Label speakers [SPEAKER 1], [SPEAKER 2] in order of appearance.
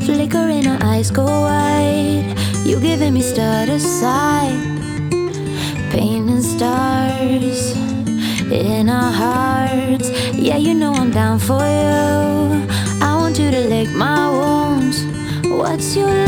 [SPEAKER 1] Flickering our eyes go wide. You giving me stutter side. Painting stars in our hearts. Yeah, you know I'm down for you. I want you to lick my wounds. What's your